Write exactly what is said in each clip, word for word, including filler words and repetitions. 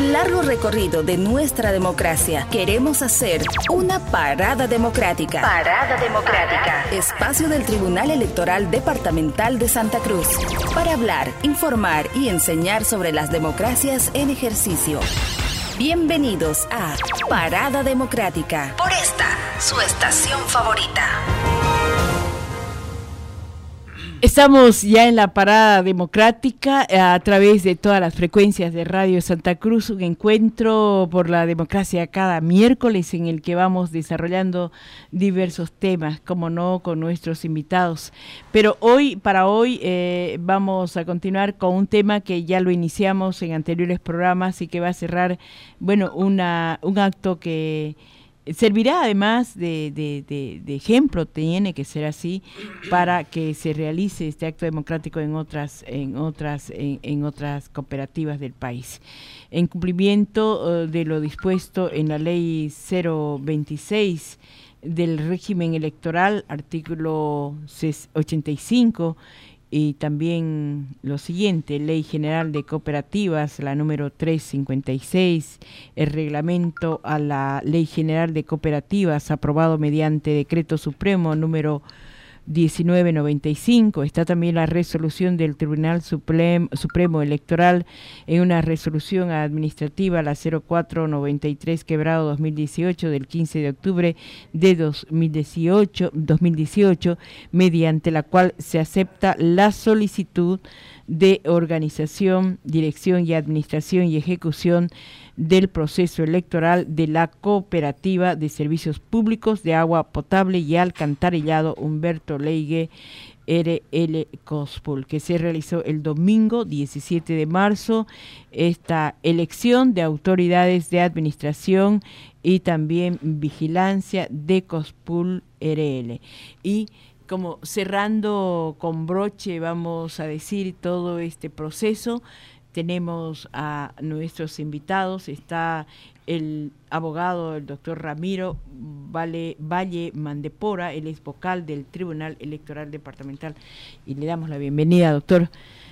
un largo recorrido de nuestra democracia. Queremos hacer una parada democrática. Parada democrática. Espacio del Tribunal Electoral Departamental de Santa Cruz. Para hablar, informar y enseñar sobre las democracias en ejercicio. Bienvenidos a Parada Democrática. Por esta, su estación favorita. Estamos ya en la Parada Democrática a través de todas las frecuencias de Radio Santa Cruz, un encuentro por la democracia cada miércoles en el que vamos desarrollando diversos temas, como no, con nuestros invitados. Pero hoy, para hoy, eh, vamos a continuar con un tema que ya lo iniciamos en anteriores programas y que va a cerrar, bueno, una un acto que servirá además de, de, de, de ejemplo, tiene que ser así, para que se realice este acto democrático en otras en otras en, en otras cooperativas del país. En cumplimiento uh, de lo dispuesto en la ley cero veintiséis del régimen electoral, artículo ochenta y cinco, y también lo siguiente, Ley General de Cooperativas, la número trescientos cincuenta y seis, el reglamento a la Ley General de Cooperativas aprobado mediante Decreto Supremo número diecinueve noventa y cinco, está también la resolución del Tribunal Supremo, Supremo Electoral en una resolución administrativa, la cero cuatro noventa y tres quebrado dos mil dieciocho del quince de octubre de dos mil dieciocho, mediante la cual se acepta la solicitud de organización, dirección y administración y ejecución del proceso electoral de la Cooperativa de Servicios Públicos de Agua Potable y Alcantarillado Humberto Leigue R L Cospul, que se realizó el domingo diecisiete de marzo, esta elección de autoridades de administración y también vigilancia de Cospul R L. Y como cerrando con broche, vamos a decir, todo este proceso, tenemos a nuestros invitados, está el abogado, el doctor Ramiro Valle, Valle Mandepora, él es vocal del Tribunal Electoral Departamental, y le damos la bienvenida, doctor.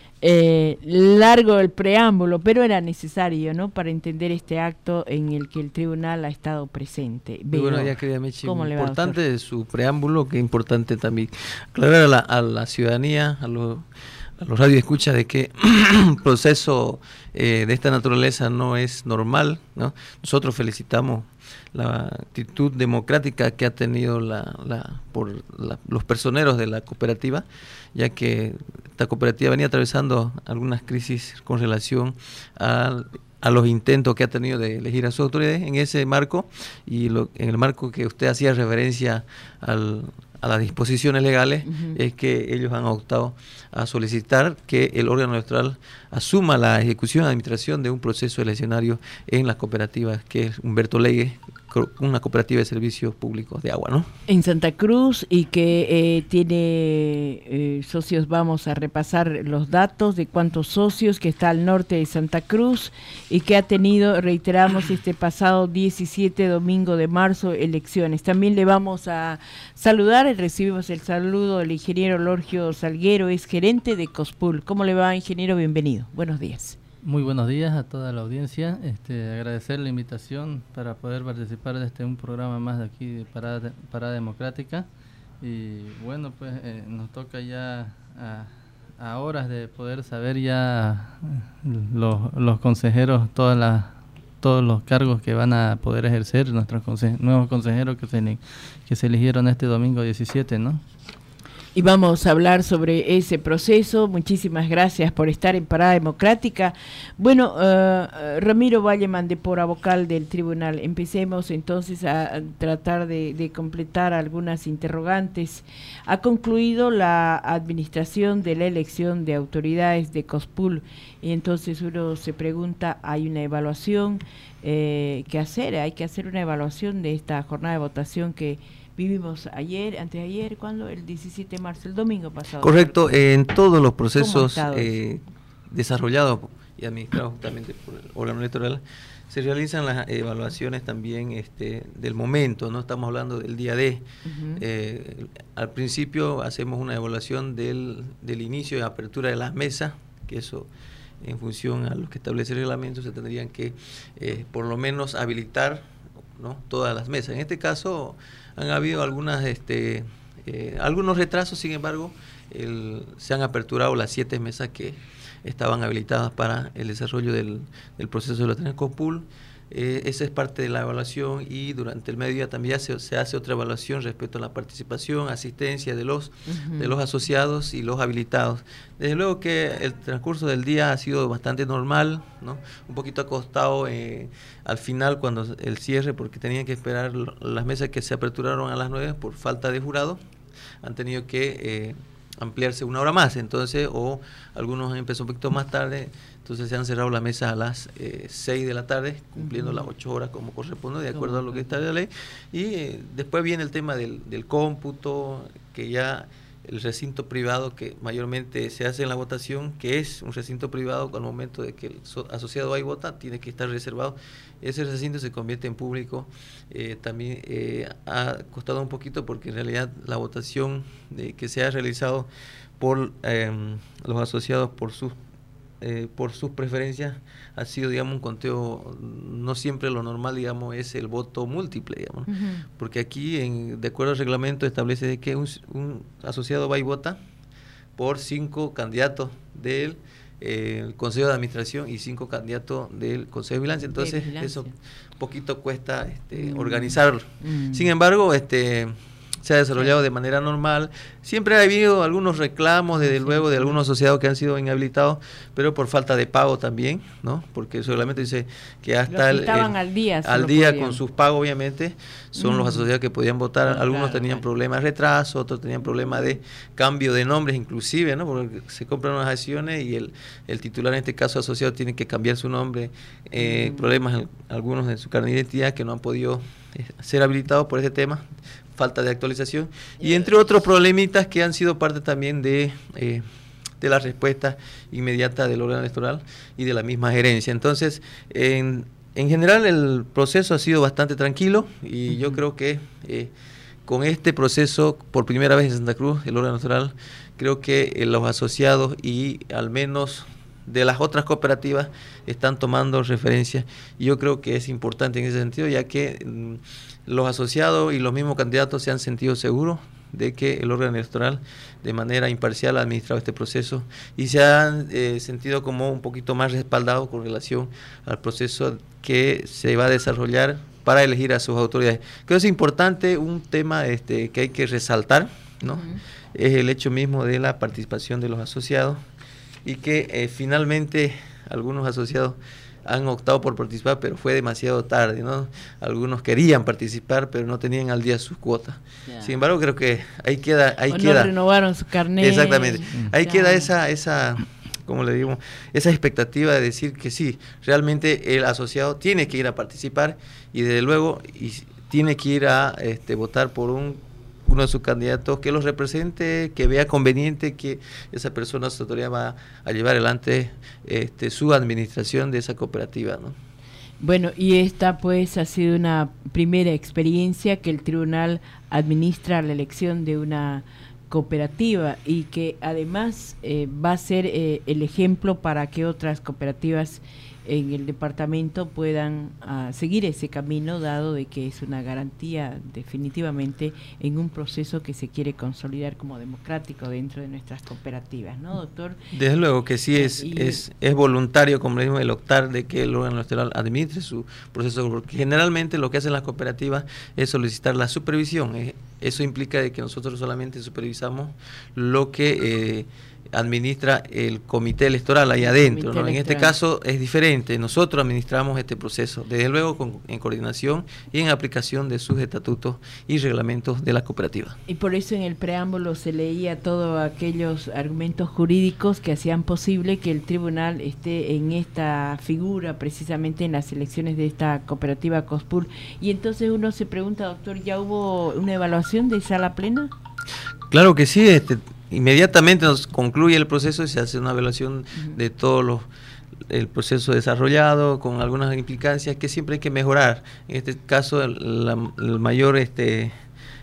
Eh, largo el preámbulo, pero era necesario, ¿no?, para entender este acto en el que el tribunal ha estado presente. Muy buenos días, querida Mechi. Importante va, su preámbulo, que es importante también aclarar a la, a la ciudadanía, a los, a los radioescuchas, de que un proceso eh, de esta naturaleza no es normal, ¿no? Nosotros felicitamos la actitud democrática que ha tenido la, la, por la, los personeros de la cooperativa, ya que esta cooperativa venía atravesando algunas crisis con relación a, a los intentos que ha tenido de elegir a sus autoridades. En ese marco, y lo, en el marco que usted hacía referencia al, a las disposiciones legales, uh-huh. es que ellos han optado a solicitar que el órgano electoral asuma la ejecución y administración de un proceso eleccionario en las cooperativas, que es Humberto Leigue, una cooperativa de servicios públicos de agua, ¿no? En Santa Cruz, y que eh, tiene eh, socios, vamos a repasar los datos de cuántos socios, que está al norte de Santa Cruz y que ha tenido, reiteramos, este pasado diecisiete, domingo de marzo, elecciones. También le vamos a saludar, recibimos el saludo del ingeniero Lorgio Salguero, es gerente de Cospul. ¿Cómo le va, ingeniero? Bienvenido. Buenos días. Muy buenos días a toda la audiencia. Este, agradecer la invitación para poder participar de este un programa más de aquí de Parada, Parada Democrática. Y bueno, pues eh, nos toca ya a, a horas de poder saber ya los, los consejeros, todas las, todos los cargos que van a poder ejercer nuestros conse- nuevos consejeros que se, que se eligieron este domingo diecisiete, ¿no? Y vamos a hablar sobre ese proceso. Muchísimas gracias por estar en Parada Democrática. Bueno, uh, Ramiro Valle Mandepora, vocal del tribunal. Empecemos entonces a tratar de, de completar algunas interrogantes. Ha concluido la administración de la elección de autoridades de Cospul, y entonces uno se pregunta, ¿hay una evaluación eh, que hacer? Hay que hacer una evaluación de esta jornada de votación que vivimos ayer, antes de ayer, ¿cuándo? El diecisiete de marzo, el domingo pasado. Correcto, eh, en todos los procesos eh, desarrollados y administrados justamente por el órgano electoral, se realizan las evaluaciones también este, del momento, no estamos hablando del día D. Uh-huh. Eh, al principio hacemos una evaluación del, del inicio y apertura de las mesas, que eso en función a lo que establece el reglamento, se tendrían que eh, por lo menos habilitar, ¿no?, todas las mesas. En este caso han habido algunas, este, eh, algunos retrasos, sin embargo, el, se han aperturado las siete mesas que estaban habilitadas para el desarrollo del, del proceso de la COPUL. Eh, esa es parte de la evaluación, y durante el mediodía también se, se hace otra evaluación respecto a la participación, asistencia de los, uh-huh. de los asociados y los habilitados. Desde luego que el transcurso del día ha sido bastante normal, ¿no? Un poquito acostado eh, al final cuando el cierre, porque tenían que esperar las mesas que se aperturaron a las nueve por falta de jurado, han tenido que eh, ampliarse una hora más, entonces, o algunos han empezado un poquito más tarde. Entonces se han cerrado las mesas a las eh, seis de la tarde, cumpliendo uh-huh. las ocho horas como corresponde, de acuerdo a lo que está en la ley. Y eh, después viene el tema del, del cómputo, que ya el recinto privado que mayormente se hace en la votación, que es un recinto privado, al momento de que el so- asociado va y vota, tiene que estar reservado. Ese recinto se convierte en público. Eh, también eh, ha costado un poquito, porque en realidad la votación de, que se ha realizado por eh, los asociados por sus Eh, por sus preferencias ha sido, digamos, un conteo, no siempre lo normal, digamos, es el voto múltiple, digamos, uh-huh. porque aquí, en, de acuerdo al reglamento, establece que un, un asociado va y vota por cinco candidatos del eh, Consejo de Administración y cinco candidatos del Consejo de Vigilancia. Entonces, de vigilancia. Eso poquito cuesta este, uh-huh. organizarlo. Uh-huh. Sin embargo, este se ha desarrollado de manera normal. Siempre ha habido algunos reclamos, desde luego, de algunos asociados que han sido inhabilitados, pero por falta de pago también, ¿no? Porque solamente dice que hasta el, el, al día, al día con sus pagos, obviamente, son mm. los asociados que podían votar. Claro, algunos tenían claro. problemas de retraso, otros tenían problemas de cambio de nombres, inclusive, ¿no? Porque se compran unas acciones y el, el titular, en este caso asociado, tiene que cambiar su nombre. Eh, mm. Problemas algunos de su carnet de identidad que no han podido eh, ser habilitados por ese tema, falta de actualización, y entre otros problemitas que han sido parte también de, eh, de la respuesta inmediata del órgano electoral y de la misma gerencia. Entonces, en, en general el proceso ha sido bastante tranquilo, y uh-huh. yo creo que eh, con este proceso, por primera vez en Santa Cruz, el órgano electoral, creo que eh, los asociados y al menos de las otras cooperativas están tomando referencia, y yo creo que es importante en ese sentido, ya que mm, los asociados y los mismos candidatos se han sentido seguros de que el órgano electoral de manera imparcial ha administrado este proceso, y se han eh, sentido como un poquito más respaldados con relación al proceso que se va a desarrollar para elegir a sus autoridades. Creo que es importante, un tema este, que hay que resaltar, ¿no? Uh-huh. Es el hecho mismo de la participación de los asociados, y que eh, finalmente algunos asociados han optado por participar, pero fue demasiado tarde, ¿no? Algunos querían participar, pero no tenían al día sus cuotas. Yeah. Sin embargo, creo que ahí queda, ahí o queda. No renovaron su carnet. Exactamente. Mm. Ahí yeah. queda esa, esa, como le digo, esa expectativa de decir que sí, realmente el asociado tiene que ir a participar, y desde luego y tiene que ir a este, votar por un uno de sus candidatos que los represente, que vea conveniente que esa persona, su autoridad, va a llevar adelante este, su administración de esa cooperativa, ¿no? Bueno, y esta pues ha sido una primera experiencia que el tribunal administra la elección de una cooperativa, y que además eh, va a ser eh, el ejemplo para que otras cooperativas en el departamento puedan uh, seguir ese camino, dado de que es una garantía definitivamente en un proceso que se quiere consolidar como democrático dentro de nuestras cooperativas, ¿no, doctor? Desde luego que sí, es y, es es voluntario, como le digo, el optar de que el órgano electoral administre su proceso, porque generalmente lo que hacen las cooperativas es solicitar la supervisión. Eh, eso implica de que nosotros solamente supervisamos lo que eh, administra el comité electoral ahí adentro, ¿no? En este caso es diferente, nosotros administramos este proceso, desde luego con, en coordinación y en aplicación de sus estatutos y reglamentos de la cooperativa. Y por eso en el preámbulo se leía todos aquellos argumentos jurídicos que hacían posible que el tribunal esté en esta figura, precisamente en las elecciones de esta cooperativa COSPUL. Y entonces uno se pregunta, doctor, ¿ya hubo una evaluación de sala plena? Claro que sí, este inmediatamente nos concluye el proceso y se hace una evaluación uh-huh. de todo los, el proceso desarrollado, con algunas implicancias que siempre hay que mejorar. En este caso, el, la, el mayor este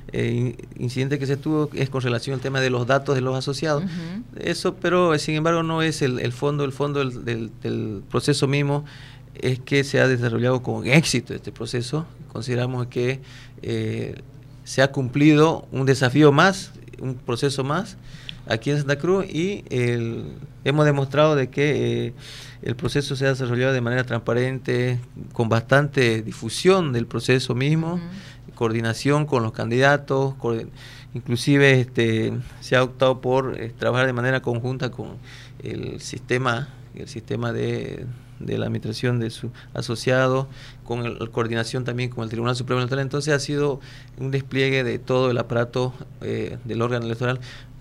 eh, incidente que se tuvo es con relación al tema de los datos de los asociados. Uh-huh. Eso, pero sin embargo no es el, el fondo, el fondo del, del, del proceso mismo, es que se ha desarrollado con éxito este proceso. Consideramos que eh, se ha cumplido un desafío más, un proceso más aquí en Santa Cruz, y el, hemos demostrado de que eh, el proceso se ha desarrollado de manera transparente, con bastante difusión del proceso mismo, uh-huh. coordinación con los candidatos, coordin- inclusive este, se ha optado por eh, trabajar de manera conjunta con el sistema, el sistema de, de la administración de su asociado, con el, la coordinación también con el Tribunal Supremo Electoral. Entonces ha sido un despliegue de todo el aparato eh, del órgano electoral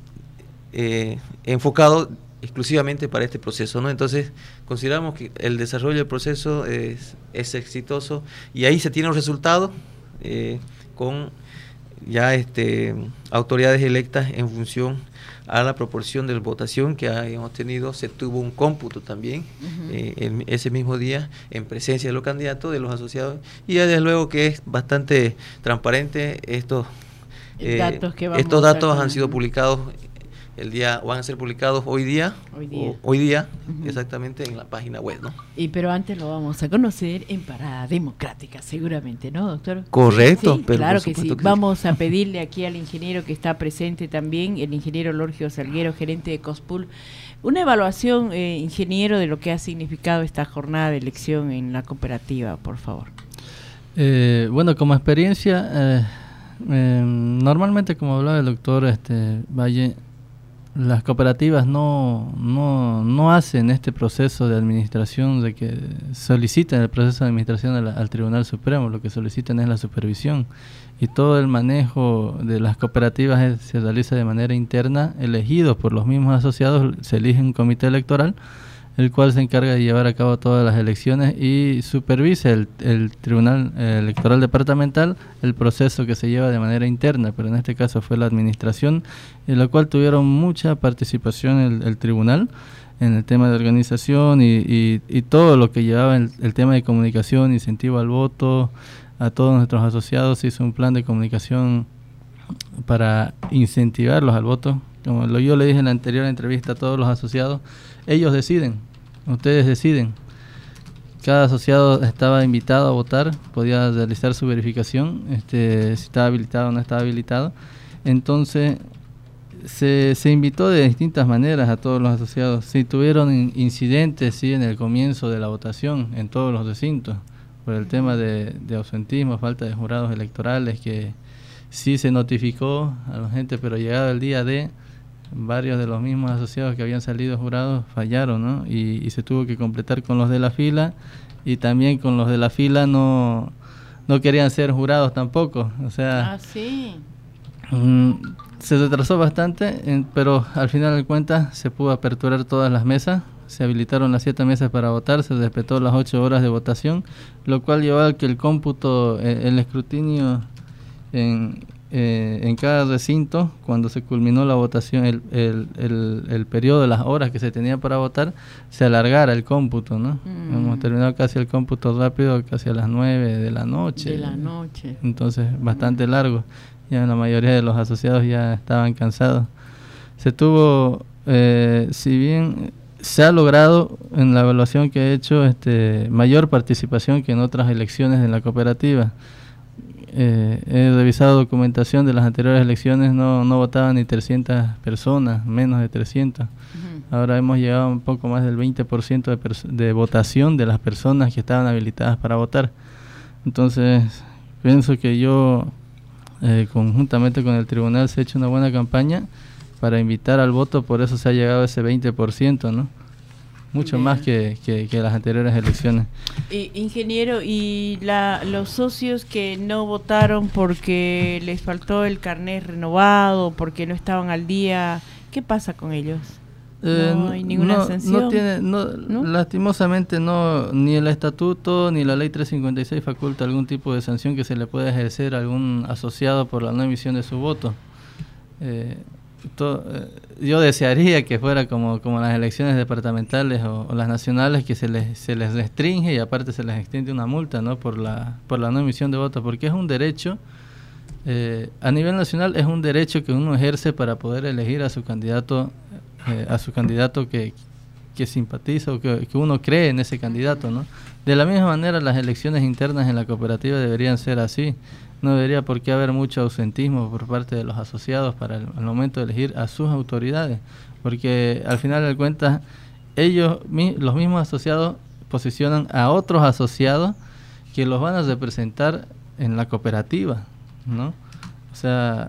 eh, enfocado exclusivamente para este proceso, ¿no? Entonces consideramos que el desarrollo del proceso es, es exitoso, y ahí se tiene un resultado eh, con ya este autoridades electas en función a la proporción de la votación que hemos tenido. Se tuvo un cómputo también uh-huh. eh, en ese mismo día en presencia de los candidatos, de los asociados, y ya desde luego que es bastante transparente. Estos, eh, datos que estos datos han sido publicados el día, van a ser publicados hoy día, hoy día, o, hoy día uh-huh. exactamente en la página web, ¿no? Y pero antes lo vamos a conocer en Parada Democrática, seguramente, ¿no, doctor? Correcto, sí, pero claro que sí. Que vamos sí. a pedirle aquí al ingeniero que está presente también, el ingeniero Lorgio Salguero, gerente de COSPUL, una evaluación, eh, ingeniero, de lo que ha significado esta jornada de elección en la cooperativa, por favor. Eh, bueno, como experiencia, eh, eh, normalmente, como hablaba el doctor este, Valle, las cooperativas no, no, no hacen este proceso de administración, de que solicitan el proceso de administración al, al Tribunal Supremo. Lo que solicitan es la supervisión, y todo el manejo de las cooperativas es, se realiza de manera interna, elegidos por los mismos asociados. Se elige un comité electoral, el cual se encarga de llevar a cabo todas las elecciones y supervisa el, el Tribunal Electoral Departamental el proceso que se lleva de manera interna, pero en este caso fue la administración, en la cual tuvieron mucha participación el, el tribunal en el tema de organización y, y, y todo lo que llevaba el, el tema de comunicación, incentivo al voto. A todos nuestros asociados se hizo un plan de comunicación para incentivarlos al voto. Como lo, yo le dije en la anterior entrevista a todos los asociados, ellos deciden, ustedes deciden. Cada asociado estaba invitado a votar, podía realizar su verificación, este, si estaba habilitado o no estaba habilitado. Entonces se, se invitó de distintas maneras a todos los asociados. Si tuvieron in, incidentes sí, en el comienzo de la votación en todos los recintos, por el tema de, de ausentismo, falta de jurados electorales, que sí se notificó a la gente, pero llegado el día de, varios de los mismos asociados que habían salido jurados fallaron, ¿no? Y, y se tuvo que completar con los de la fila, y también con los de la fila no, no querían ser jurados tampoco. O sea, ah, sí. mm, se retrasó bastante, en, pero al final de cuentas se pudo aperturar todas las mesas. Se habilitaron las siete mesas para votar, se respetó las ocho horas de votación, lo cual llevó a que el cómputo, el, el escrutinio en, eh, en cada recinto, cuando se culminó la votación, el, el, el, el periodo de las horas que se tenía para votar, se alargara el cómputo, ¿no? Mm. Hemos terminado casi el cómputo rápido, casi a las nueve de la noche. De la noche. Entonces, bastante largo. Ya la mayoría de los asociados ya estaban cansados. Se tuvo, eh, si bien se ha logrado en la evaluación que he hecho este, mayor participación que en otras elecciones de la cooperativa. Eh, he revisado documentación de las anteriores elecciones, no, no votaban ni trescientas personas, menos de trescientas. Uh-huh. Ahora hemos llegado a un poco más del veinte por ciento de, pers- de votación de las personas que estaban habilitadas para votar. Entonces, pienso que yo, eh, conjuntamente con el tribunal, se ha hecho una buena campaña para invitar al voto, por eso se ha llegado a ese veinte por ciento, ¿no? Mucho Bien. más que, que, que las anteriores elecciones. Y, ingeniero, ¿y la, los socios que no votaron porque les faltó el carnet renovado, porque no estaban al día, qué pasa con ellos? Eh, no hay ninguna no, sanción. No tiene, no, ¿no? Lastimosamente no, ni el estatuto ni la ley trescientos cincuenta y seis faculta algún tipo de sanción que se le pueda ejercer a algún asociado por la no emisión de su voto. Eh, To, eh, yo desearía que fuera como, como las elecciones departamentales o, o las nacionales, que se les, se les restringe y aparte se les extiende una multa, ¿no? por la por la no emisión de votos, porque es un derecho Eh, a nivel nacional es un derecho que uno ejerce para poder elegir a su candidato, eh, a su candidato que, que simpatiza o que, que uno cree en ese candidato, ¿no? De la misma manera, las elecciones internas en la cooperativa deberían ser así. No debería por qué haber mucho ausentismo por parte de los asociados para el, el momento de elegir a sus autoridades, porque al final de cuentas ellos, mi, los mismos asociados, posicionan a otros asociados que los van a representar en la cooperativa, ¿no? O sea,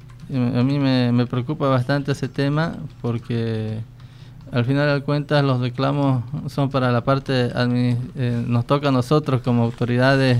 a mí me, me preocupa bastante ese tema, porque al final de cuentas los reclamos son para la parte, eh, nos toca a nosotros como autoridades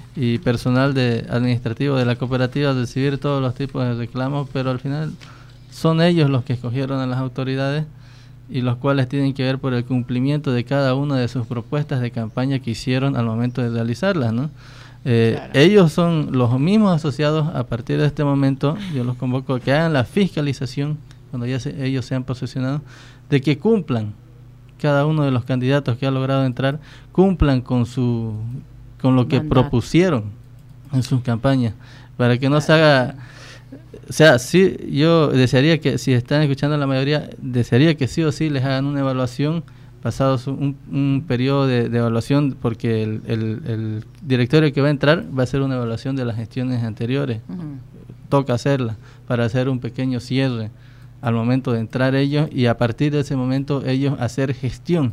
y personal de administrativo de la cooperativa recibir todos los tipos de reclamos, pero al final son ellos los que escogieron a las autoridades y los cuales tienen que ver por el cumplimiento de cada una de sus propuestas de campaña que hicieron al momento de realizarlas, ¿no? Eh, claro. Ellos son los mismos asociados. A partir de este momento yo los convoco a que hagan la fiscalización cuando ya se, ellos se han posicionado, de que cumplan, cada uno de los candidatos que ha logrado entrar, cumplan con su con lo que Mandato. propusieron en sus campañas, para que no se haga, o sea, sí, yo desearía que, si están escuchando la mayoría, desearía que sí o sí les hagan una evaluación, pasado su, un, un periodo de, de evaluación, porque el, el, el directorio que va a entrar va a hacer una evaluación de las gestiones anteriores, uh-huh. Toca hacerla, para hacer un pequeño cierre al momento de entrar ellos, y a partir de ese momento ellos hacer gestión,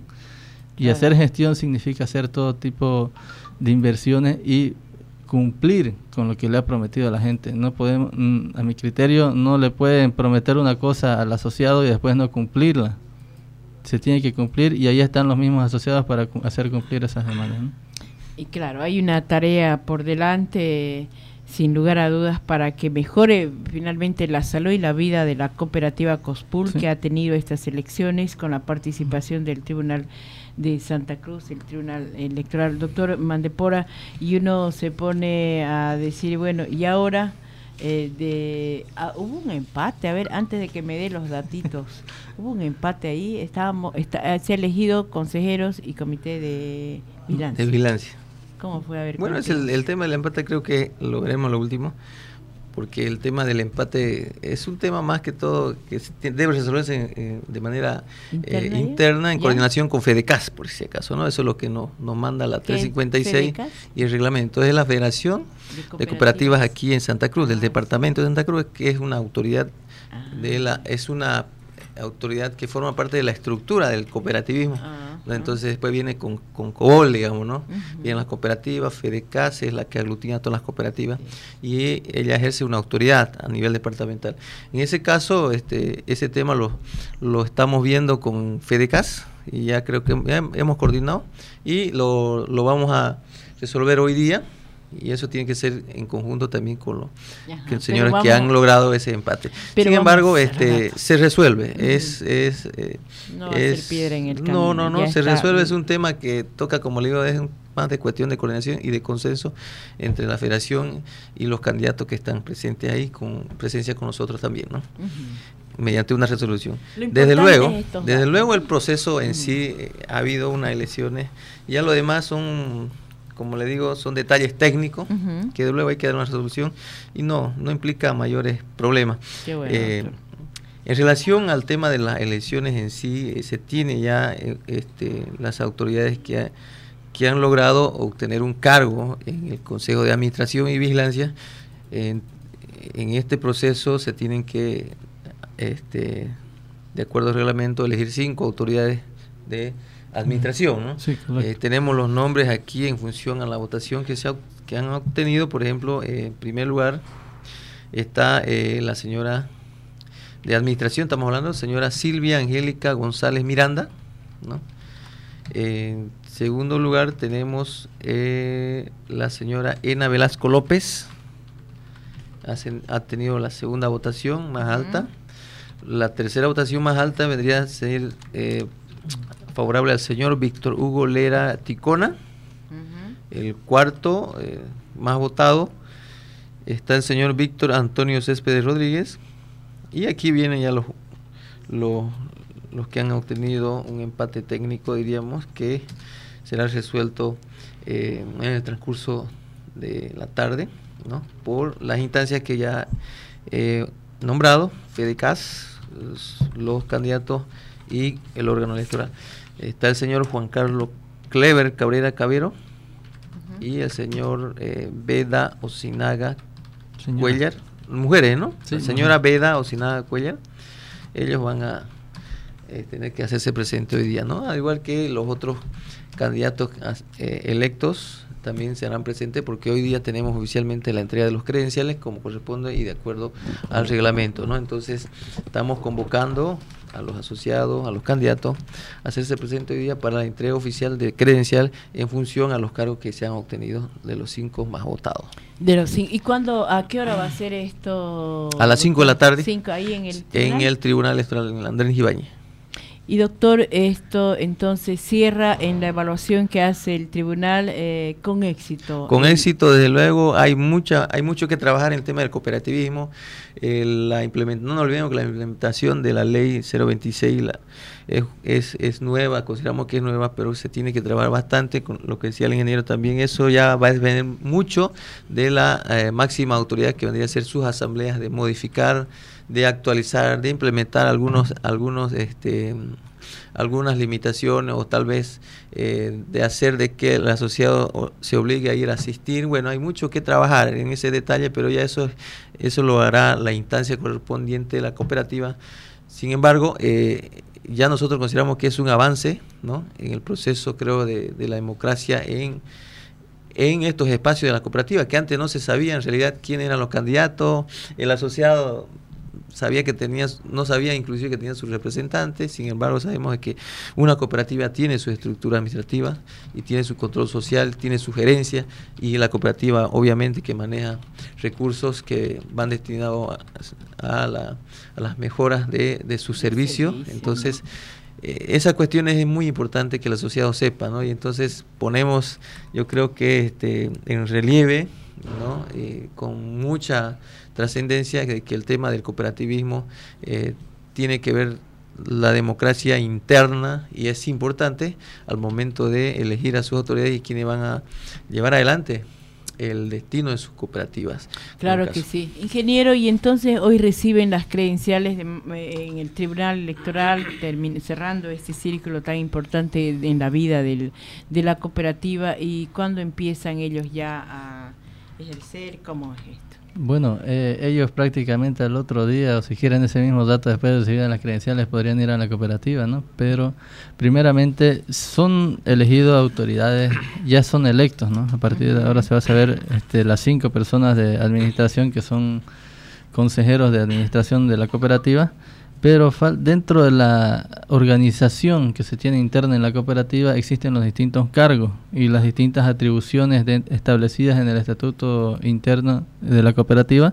y claro. Hacer gestión significa hacer todo tipo de inversiones y cumplir con lo que le ha prometido a la gente. No podemos, a mi criterio, no le pueden prometer una cosa al asociado y después no cumplirla. Se tiene que cumplir, y ahí están los mismos asociados para hacer cumplir esas demandas, ¿no? Y claro, hay una tarea por delante, sin lugar a dudas, para que mejore finalmente la salud y la vida de la cooperativa Cospul, sí. Que ha tenido estas elecciones con la participación del Tribunal de Santa Cruz, el Tribunal Electoral. Doctor Mandepora, y uno se pone a decir, bueno, y ahora eh, de ah, hubo un empate, a ver, antes de que me dé los datitos, hubo un empate ahí, estábamos está, se ha elegido consejeros y comité de vigilancia. De vigilancia. ¿Cómo fue? A ver, bueno, es el, el tema del empate, creo que lo veremos lo último, porque el tema del empate es un tema más que todo que debe resolverse eh, de manera interna, eh, interna en ¿Ya? coordinación con FEDECAS, por si acaso, ¿no? Eso es lo que nos, nos manda la trescientos cincuenta y seis y el reglamento. Es la Federación de Cooperativas, de cooperativas aquí en Santa Cruz, ah. del departamento de Santa Cruz, que es una autoridad ah. de la es una autoridad que forma parte de la estructura del cooperativismo. Ah. Entonces después viene con, con COBOL, digamos, ¿no? Uh-huh. Vienen las cooperativas, FEDECAS es la que aglutina a todas las cooperativas, sí. Y ella ejerce una autoridad a nivel departamental. En ese caso, este ese tema lo, lo estamos viendo con FEDECAS, y ya creo que ya hemos coordinado, y lo, lo vamos a resolver hoy día, y eso tiene que ser en conjunto también con los que señores vamos, que han logrado ese empate. Sin embargo, este se resuelve, uh-huh. es es eh, no va es, a ser piedra en el camino. No, no, no, ya se está. resuelve, es un tema que toca, como le digo, es más de cuestión de coordinación y de consenso entre la federación y los candidatos que están presentes ahí, con presencia con nosotros también, ¿no? Uh-huh. Mediante una resolución. Desde luego, desde datos. luego el proceso en uh-huh. sí eh, ha habido unas elecciones, ya lo demás son, como le digo, son detalles técnicos, uh-huh. que luego hay que dar una resolución y no no implica mayores problemas. Qué bueno, eh, en relación al tema de las elecciones en sí, eh, se tiene ya eh, este, las autoridades que, ha, que han logrado obtener un cargo en el Consejo de Administración y Vigilancia. En, en este proceso se tienen que, este, de acuerdo al reglamento, elegir cinco autoridades de administración, ¿no? Sí, eh, tenemos los nombres aquí en función a la votación que se ha, que han obtenido. Por ejemplo, eh, en primer lugar está eh, la señora de administración, estamos hablando, señora Silvia Angélica González Miranda, ¿no? En segundo lugar tenemos eh, la señora Ena Velasco López, Hacen, ha tenido la segunda votación más alta. Uh-huh. La tercera votación más alta vendría a ser eh, favorable al señor Víctor Hugo Lera Ticona. Uh-huh. El cuarto eh, más votado está el señor Víctor Antonio Céspedes Rodríguez, y aquí vienen ya los, los los que han obtenido un empate técnico, diríamos, que será resuelto eh, en el transcurso de la tarde. ¿no? Por las instancias que ya he nombrado, FEDECAS, los, los candidatos y el órgano electoral. Está el señor Juan Carlos Clever Cabrera Cabero uh-huh. y el señor eh, Beda Osinaga Señora. Cuellar, mujeres, ¿no? Sí, la señora mujer. Beda Osinaga Cuellar, ellos van a eh, tener que hacerse presente hoy día, ¿no? Al igual que los otros candidatos eh, electos también se harán presentes, porque hoy día tenemos oficialmente la entrega de los credenciales como corresponde y de acuerdo al reglamento, ¿no? Entonces estamos convocando a los asociados, a los candidatos, a hacerse presente hoy día para la entrega oficial de credencial en función a los cargos que se han obtenido de los cinco más votados. De los cinco. ¿Y cuándo, a qué hora va a ser esto? A las cinco de la tarde. Cinco, ahí en el tribunal. En el Tribunal Electoral en Andrés Ibáñez. Y doctor, esto entonces cierra en la evaluación que hace el tribunal eh, con éxito. Con éxito, desde luego, hay mucha, hay mucho que trabajar en el tema del cooperativismo. Eh, la implement, no nos olvidemos que la implementación de la ley cero veintiséis la, es, es, es nueva, consideramos que es nueva, pero se tiene que trabajar bastante, con lo que decía el ingeniero también. Eso ya va a depender mucho de la eh, máxima autoridad que vendría a ser sus asambleas, de modificar, de actualizar, de implementar algunos, algunos, este, algunas limitaciones, o tal vez eh, de hacer de que el asociado se obligue a ir a asistir. Bueno, hay mucho que trabajar en ese detalle, pero ya eso, eso lo hará la instancia correspondiente de la cooperativa. Sin embargo, eh, ya nosotros consideramos que es un avance, ¿no?, en el proceso, creo, de, de la democracia en en estos espacios de la cooperativa, que antes no se sabía en realidad quién eran los candidatos. El asociado sabía que tenía, no sabía inclusive que tenía sus representantes. Sin embargo, sabemos que una cooperativa tiene su estructura administrativa y tiene su control social, tiene su gerencia, y la cooperativa obviamente que maneja recursos que van destinados a, a, la, a las mejoras de, de su servicio. Entonces, eh, esa cuestión es muy importante que el asociado sepa, ¿no? Y entonces ponemos, yo creo que este, en relieve, ¿no?, eh, con mucha trascendencia, de que el tema del cooperativismo eh, tiene que ver la democracia interna, y es importante al momento de elegir a sus autoridades y quienes van a llevar adelante el destino de sus cooperativas. Claro que sí. Ingeniero, y entonces hoy reciben las credenciales de, en el Tribunal Electoral, termine, cerrando este círculo tan importante en la vida del, de la cooperativa, y ¿cuándo empiezan ellos ya a ejercer? ¿Cómo es esto? Bueno, eh, ellos prácticamente al otro día, o si quieren ese mismo dato después de recibir las credenciales, podrían ir a la cooperativa, ¿no? Pero primeramente son elegidos autoridades, ya son electos, ¿no? A partir de ahora se va a saber este, las cinco personas de administración que son consejeros de administración de la cooperativa, pero fal- dentro de la organización que se tiene interna en la cooperativa existen los distintos cargos y las distintas atribuciones de, establecidas en el estatuto interno de la cooperativa,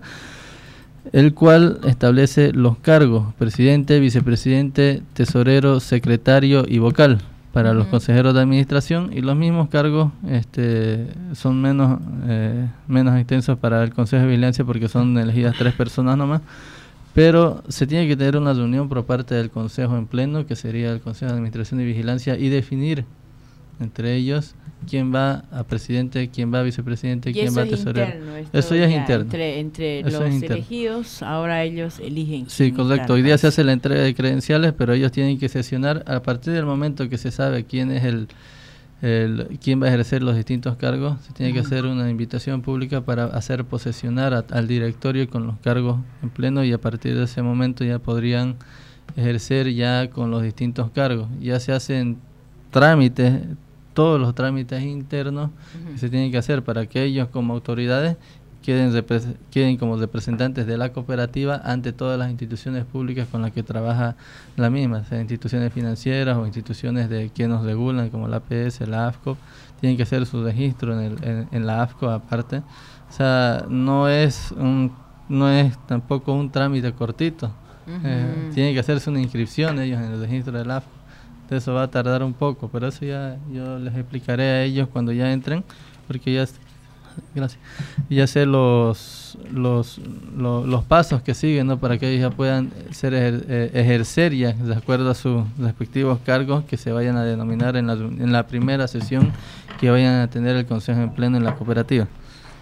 el cual establece los cargos: presidente, vicepresidente, tesorero, secretario y vocal para uh-huh. los consejeros de administración, y los mismos cargos este, son menos, eh, menos extensos para el Consejo de Vigilancia, porque son elegidas tres personas nomás. Pero se tiene que tener una reunión por parte del Consejo en pleno, que sería el Consejo de Administración y Vigilancia, y definir entre ellos quién va a presidente, quién va a vicepresidente, quién va a tesorero. Interno, eso ya es interno. Entre, entre eso los es elegidos, ahora ellos eligen. Sí, correcto. Hoy día se hace la entrega de credenciales, pero ellos tienen que sesionar a partir del momento que se sabe quién es el El, quién va a ejercer los distintos cargos. Se tiene que hacer una invitación pública para hacer posesionar a, al directorio con los cargos en pleno, y a partir de ese momento ya podrían ejercer ya con los distintos cargos. Ya se hacen trámites, todos los trámites internos uh-huh. que se tienen que hacer para que ellos como autoridades queden, repre- queden como representantes de la cooperativa ante todas las instituciones públicas con las que trabaja la misma, sea instituciones financieras o instituciones de que nos regulan, como la A P S, la AFCO. Tienen que hacer su registro en, el, en, en la AFCO aparte. O sea, no es un, no es tampoco un trámite cortito. Uh-huh. Eh, tiene que hacerse una inscripción ellos en el registro de la AFCO. Entonces eso va a tardar un poco, pero eso ya yo les explicaré a ellos cuando ya entren, porque ya gracias ya sé los los, los los pasos que siguen, ¿no?, para que ellos ya puedan ser ejer, eh, ejercer ya de acuerdo a sus respectivos cargos que se vayan a denominar en la en la primera sesión que vayan a tener el Consejo en pleno en la cooperativa.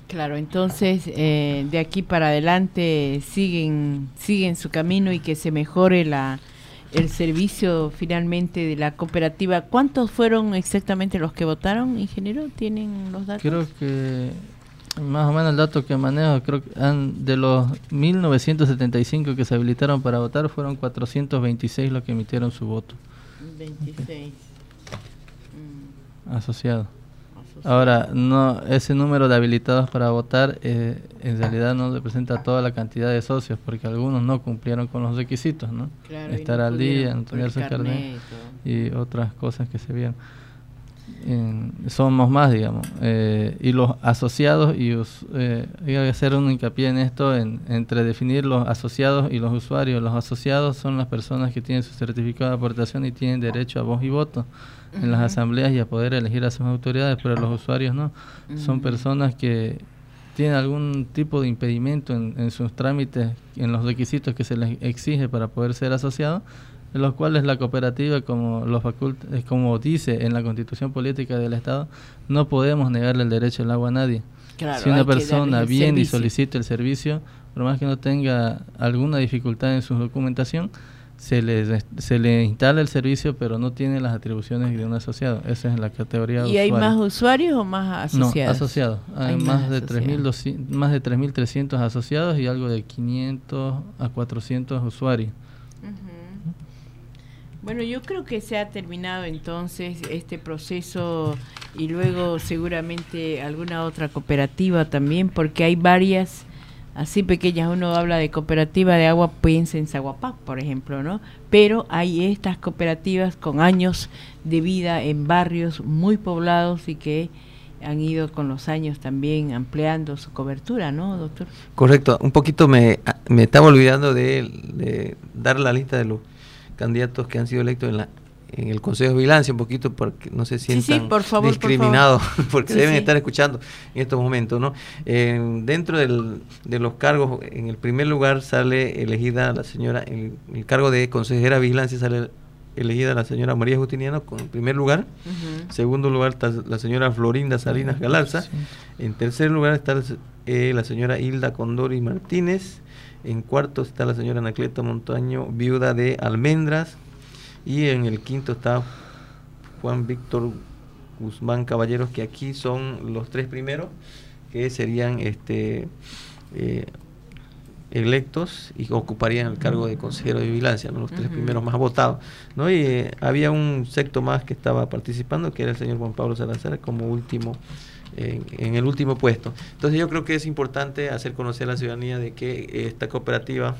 Claro, entonces eh, de aquí para adelante siguen siguen su camino y que se mejore la el servicio finalmente de la cooperativa. ¿Cuántos fueron exactamente los que votaron, ingeniero? ¿Tienen los datos? Creo que más o menos el dato que manejo, creo que han, de los mil novecientos setenta y cinco que se habilitaron para votar, fueron cuatrocientos veintiséis los que emitieron su voto. veintiséis. Okay. Mm. Asociado. Ahora, no, ese número de habilitados para votar eh, en realidad no representa toda la cantidad de socios, porque algunos no cumplieron con los requisitos, ¿no? Claro, estar no al día, no tener su carnet y otras cosas que se vieron. En, somos más, digamos, eh, y los asociados, y us, eh, hay que hacer un hincapié en esto, en, entre definir los asociados y los usuarios. Los asociados son las personas que tienen su certificado de aportación y tienen derecho a voz y voto en las asambleas y a poder elegir a sus autoridades, pero los usuarios no. Uh-huh. Son personas que tienen algún tipo de impedimento en, en sus trámites, en los requisitos que se les exige para poder ser asociados, en los cuales la cooperativa, como los facult como dice en la Constitución Política del Estado, no podemos negarle el derecho al agua a nadie. Claro, si una persona viene y solicita el servicio, por más que no tenga alguna dificultad en su documentación, se le, se le instala el servicio, pero no tiene las atribuciones de un asociado. Esa es la categoría de ¿Y usuario. hay más usuarios o más asociados? No, asociados. Hay, hay más, de más de tres mil trescientos asociados y algo de quinientos a cuatrocientos usuarios. Uh-huh. Bueno, yo creo que se ha terminado entonces este proceso y luego seguramente alguna otra cooperativa también, porque hay varias así pequeñas. Uno habla de cooperativa de agua, piensa en Zaguapac, por ejemplo, ¿no? Pero hay estas cooperativas con años de vida en barrios muy poblados y que han ido con los años también ampliando su cobertura, ¿no, doctor? Correcto. Un poquito me, me estaba olvidando de, de dar la lista de los candidatos que han sido electos en la en el Consejo de Vigilancia, un poquito porque no se sientan sí, sí, por favor, discriminados, por favor. porque sí, deben sí. estar escuchando en estos momentos, ¿no? Eh, dentro del, de los cargos, en el primer lugar sale elegida la señora, en el, el cargo de consejera de Vigilancia sale elegida la señora María Justiniano con el primer lugar. Uh-huh. Segundo lugar está la señora Florinda Salinas Galarza. Sí. En tercer lugar está eh, la señora Hilda Condori Martínez. En cuarto está la señora Anacleta Montaño, viuda de Almendras. Y en el quinto está Juan Víctor Guzmán Caballeros, que aquí son los tres primeros, que serían este eh, electos y ocuparían el cargo de consejero de vigilancia, ¿no? Los tres uh-huh. primeros más votados, ¿no? Y eh, había un sexto más que estaba participando, que era el señor Juan Pablo Salazar, como último, en, en el último puesto. Entonces yo creo que es importante hacer conocer a la ciudadanía de que esta cooperativa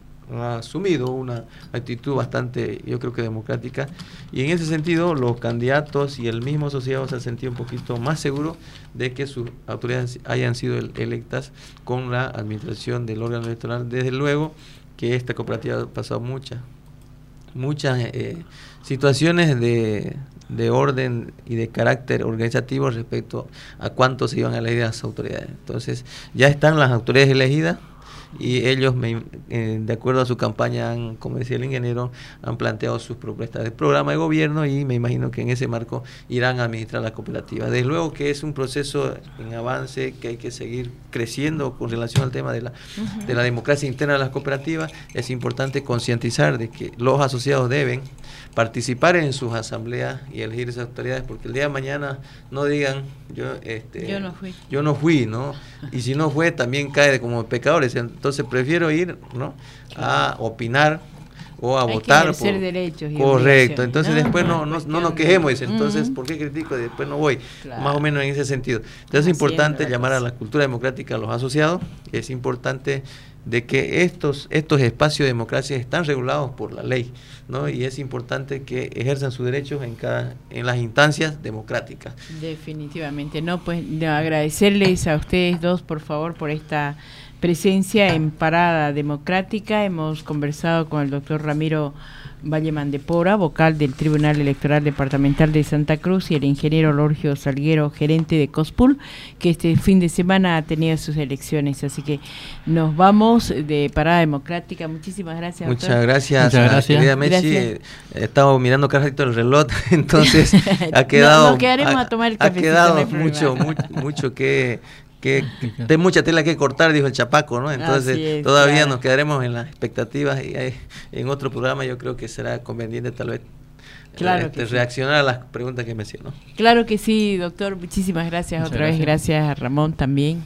ha asumido una actitud bastante, yo creo que democrática, y en ese sentido los candidatos y el mismo asociado se han sentido un poquito más seguros de que sus autoridades hayan sido electas con la administración del órgano electoral. Desde luego que esta cooperativa ha pasado muchas muchas eh, situaciones de, de orden y de carácter organizativo respecto a cuánto se iban a elegir las autoridades. Entonces ya están las autoridades elegidas, y ellos, me, eh, de acuerdo a su campaña, han, como decía el ingeniero, han planteado sus propuestas de programa de gobierno, y me imagino que en ese marco irán a administrar la cooperativa. Desde luego que es un proceso en avance, que hay que seguir creciendo con relación al tema de la, uh-huh. de la democracia interna de las cooperativas. Es importante concientizar de que los asociados deben participar en sus asambleas y elegir esas autoridades, porque el día de mañana no digan yo este yo no fui, yo no fui, ¿no? Y si no fue, también cae como pecadores. Entonces prefiero ir, ¿no?, a opinar o a Hay votar que por derechos y correcto. Entonces no, después no, no, no nos quejemos, dicen, entonces uh-huh. ¿por qué critico y después no voy? Claro. Más o menos en ese sentido. Entonces es importante llamar a la cultura democrática a los asociados. Es importante de que estos estos espacios de democracia están regulados por la ley, ¿no? Y es importante que ejerzan sus derechos en cada en las instancias democráticas. Definitivamente. No, pues no, agradecerles a ustedes dos, por favor, por esta presencia en Parada Democrática. Hemos conversado con el doctor Ramiro Valleman de Pora, vocal del Tribunal Electoral Departamental de Santa Cruz, y el ingeniero Lorgio Salguero, gerente de COSPUL, que este fin de semana ha tenido sus elecciones. Así que nos vamos de Parada Democrática. Muchísimas gracias, Muchas doctor. gracias, Muchas gracias. querida Messi. He estado mirando cada ratito el reloj, entonces ha quedado, no, no quedaremos ha, a tomar el ha cafecito, quedado no hay mucho, problema. mucho, mucho que que de mucha tela que cortar, dijo el Chapaco, ¿no? Entonces es, todavía claro. nos quedaremos en las expectativas y hay, en otro programa yo creo que será conveniente tal vez claro este, que reaccionar sí. a las preguntas que mencionó. Claro que sí, doctor. Muchísimas gracias Muchas otra gracias. vez. Gracias a Ramón también.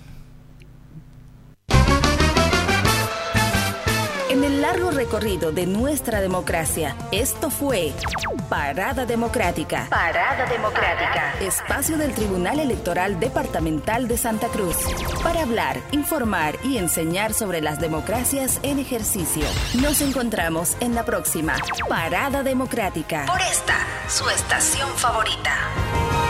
En el largo recorrido de nuestra democracia, esto fue Parada Democrática. Parada Democrática. Espacio del Tribunal Electoral Departamental de Santa Cruz. Para hablar, informar y enseñar sobre las democracias en ejercicio. Nos encontramos en la próxima Parada Democrática. Por esta, su estación favorita.